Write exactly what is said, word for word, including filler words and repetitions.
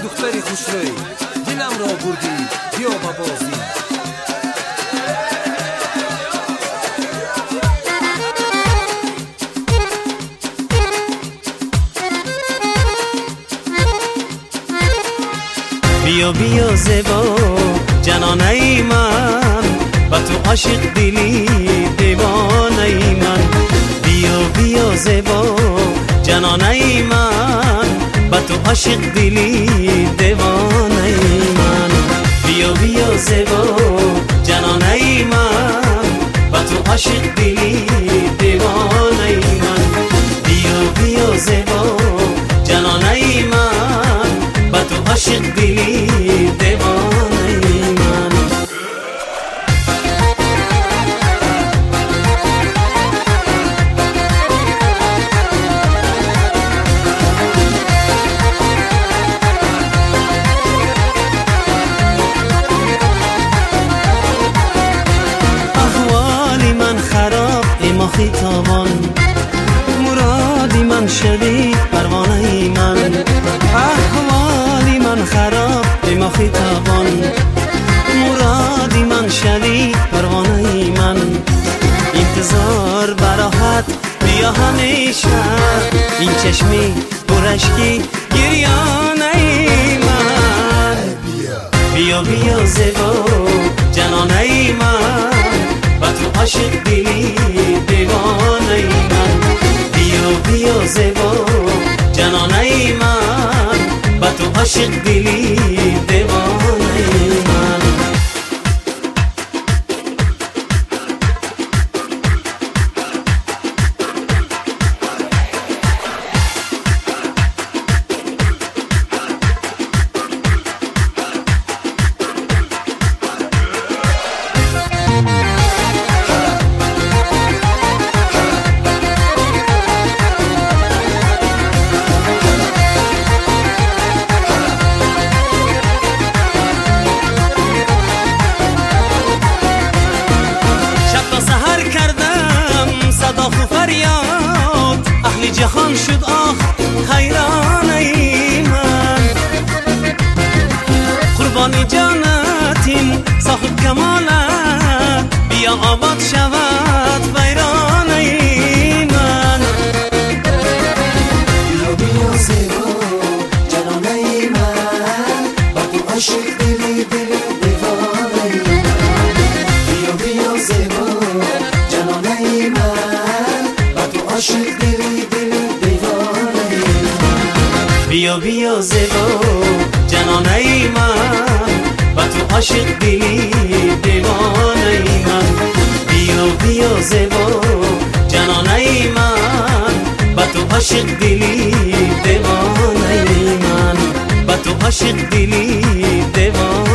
دختری خوشروی دلم را بردی بیا با بازی. بیا بیا زیبا جنانه ای من، با تو عاشق دلی دیوانه ای من. بیا بیا زیبا جنانه ای من، با تو عاشق دلی دیوانه ای من. بیا بیا زیبا جنانه ای من، با تو عاشق دلی دیوانه ای من. بیا بیا زیبا جنانه ای من، با تو عاشق دلی دیوانه ای من. احوالی من خراب اما خیتابان، مرادی من شدی پروانه ای من. احوالی من خراب اما خیتابان، مرادی من شدی پروانه ای من. انتظار براحت بیا همیشه، این چشمی برشکی گریانه ای من. بیا بیا زیبا جنانه ای من، با تو عاشق دلی دیوانه ای من. بیا بیا زیبا جنانه ای من، با تو عاشق دلی دیوانه ای من. جهان شد آخ حیران ای من، قربانی جانتیم صاحب کمالت، بیا آباد شود ویران ای من. بیا بیا زیبا جنانه ای من، با تو عاشق دلی دل دیوانه ای من. بیا بیا زیبا جنانه ای من، با تو عاشق دلی بیا بیا زیبا جنانه ای من، با تو عاشق دلی دیوانه ای من. بیا بیا زیبا جنانه ای من، با تو عاشق دلی دیوانه ای من. با تو عاشق دلی دیوانه